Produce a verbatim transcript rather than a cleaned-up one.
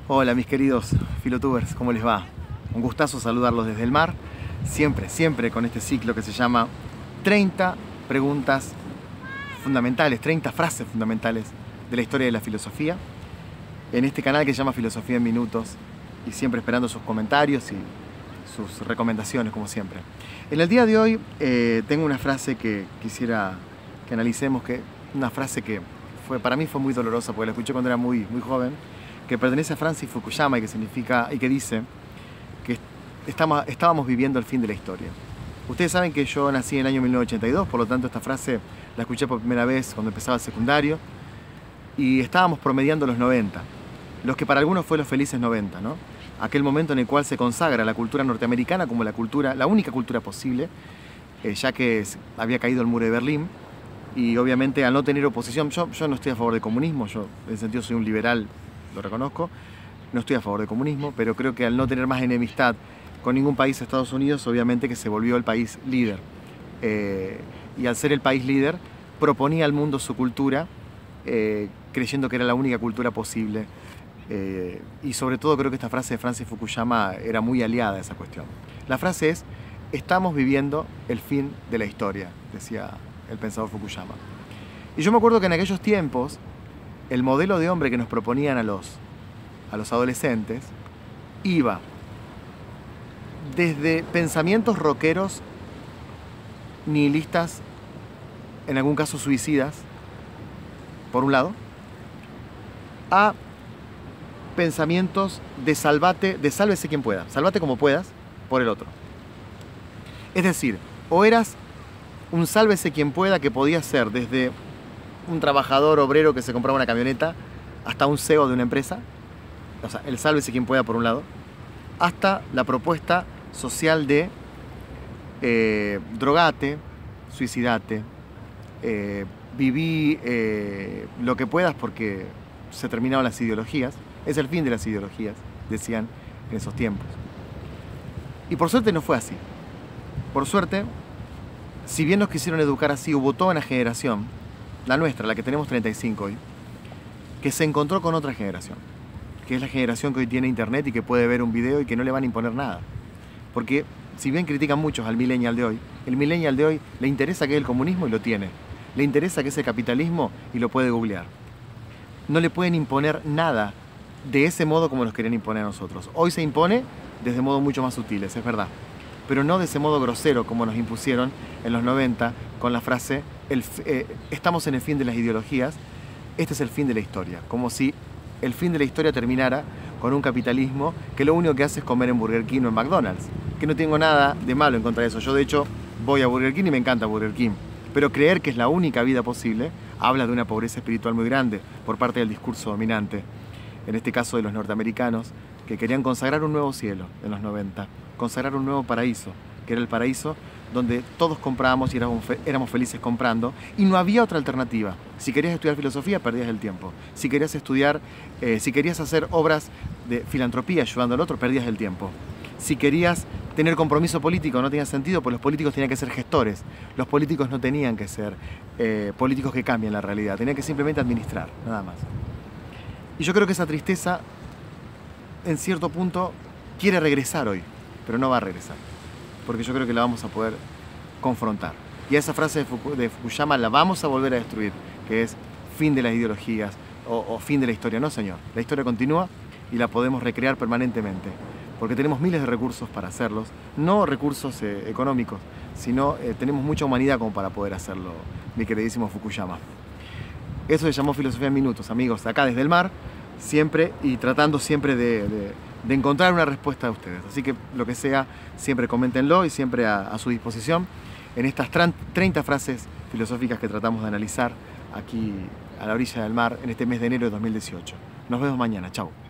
Hola mis queridos filotubers, ¿cómo les va? Un gustazo saludarlos desde el mar, siempre, siempre con este ciclo que se llama treinta preguntas fundamentales, treinta frases fundamentales de la historia de la filosofía, en este canal que se llama Filosofía en Minutos, y siempre esperando sus comentarios y sus recomendaciones, como siempre. En el día de hoy eh, tengo una frase que quisiera que analicemos, que una frase que fue, para mí fue muy dolorosa, porque la escuché cuando era muy, muy joven, que pertenece a Francis Fukuyama y que significa, y que dice que estamos, estábamos viviendo el fin de la historia. Ustedes saben que yo nací en el año mil novecientos ochenta y dos, por lo tanto esta frase la escuché por primera vez cuando empezaba el secundario, y estábamos promediando los noventa, los que para algunos fue los felices noventa, ¿no? Aquel momento en el cual se consagra la cultura norteamericana como la cultura, la única cultura posible, eh, ya que había caído el muro de Berlín, y obviamente al no tener oposición, yo, yo no estoy a favor del comunismo, yo en ese sentido soy un liberal, lo reconozco, no estoy a favor del comunismo, pero creo que al no tener más enemistad con ningún país, Estados Unidos, obviamente que se volvió el país líder. Eh, y al ser el país líder, proponía al mundo su cultura, eh, creyendo que era la única cultura posible. Eh, y sobre todo creo que esta frase de Francis Fukuyama era muy aliada a esa cuestión. La frase es: estamos viviendo el fin de la historia, decía el pensador Fukuyama. Y yo me acuerdo que en aquellos tiempos, el modelo de hombre que nos proponían a los, a los adolescentes iba desde pensamientos rockeros, nihilistas, en algún caso suicidas, por un lado, a pensamientos de salvate, de sálvese quien pueda, sálvate como puedas, por el otro. Es decir, o eras un sálvese quien pueda, que podía ser desde un trabajador obrero que se compraba una camioneta hasta un C E O de una empresa, o sea, el sálvese quien pueda por un lado, hasta la propuesta social de eh, drogate, suicidate, eh, viví eh, lo que puedas porque se terminaron las ideologías. Es el fin de las ideologías, decían en esos tiempos. Y por suerte no fue así. Por suerte, si bien nos quisieron educar así, hubo toda una generación, la nuestra, la que tenemos treinta y cinco hoy, que se encontró con otra generación, que es la generación que hoy tiene internet y que puede ver un video y que no le van a imponer nada. Porque si bien critican muchos al millennial de hoy, el millennial de hoy le interesa que es el comunismo y lo tiene. Le interesa que es el capitalismo y lo puede googlear. No le pueden imponer nada de ese modo como nos querían imponer a nosotros. Hoy se impone desde modos mucho más sutiles, es verdad, pero no de ese modo grosero como nos impusieron en los noventa con la frase el, eh, estamos en el fin de las ideologías, este es el fin de la historia, como si el fin de la historia terminara con un capitalismo que lo único que hace es comer en Burger King o en McDonald's, que no tengo nada de malo en contra de eso. Yo de hecho voy a Burger King y me encanta Burger King, pero creer que es la única vida posible habla de una pobreza espiritual muy grande por parte del discurso dominante, en este caso de los norteamericanos, que querían consagrar un nuevo cielo en los noventa, consagrar un nuevo paraíso, que era el paraíso donde todos comprábamos y éramos, fe éramos felices comprando, y no había otra alternativa. Si querías estudiar filosofía, perdías el tiempo. Si querías estudiar, eh, si querías hacer obras de filantropía ayudando al otro, perdías el tiempo. Si querías tener compromiso político, no tenía sentido, pues los políticos tenían que ser gestores. Los políticos no tenían que ser eh, políticos que cambien la realidad, tenían que simplemente administrar, nada más. Y yo creo que esa tristeza, en cierto punto, quiere regresar hoy, pero no va a regresar, porque yo creo que la vamos a poder confrontar. Y a esa frase de, Fuku, de Fukuyama la vamos a volver a destruir, que es fin de las ideologías o, o fin de la historia. No, señor, la historia continúa y la podemos recrear permanentemente, porque tenemos miles de recursos para hacerlos, no recursos eh, económicos, sino eh, tenemos mucha humanidad como para poder hacerlo, mi queridísimo Fukuyama. Eso se llamó Filosofía en Minutos, amigos, acá desde el mar, siempre, y tratando siempre de, de, de encontrar una respuesta a ustedes. Así que lo que sea, siempre coméntenlo y siempre a, a su disposición en estas treinta frases filosóficas que tratamos de analizar aquí a la orilla del mar en este mes de enero de dos mil dieciocho. Nos vemos mañana, chau.